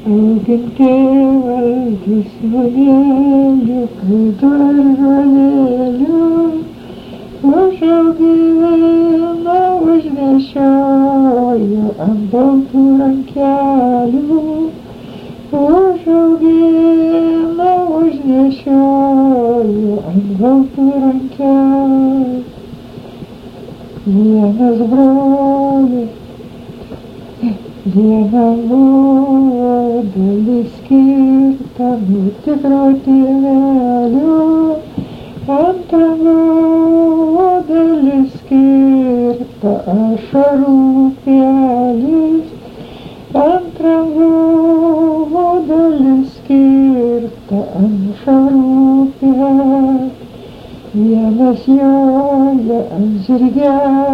auginti valgius svogėlių, pridurvalėlių, užaugina, užnešioju ant baltų rankelių, užaugina, užnešioju ant baltų rankelių. Vienas brolis vienam obuolį skirtą nuo tikro tėvelio, antram obuolį skirtą ašarų upelis, antram obuolį skirtą ašarų upelis. Vienas joja ant žirgelio,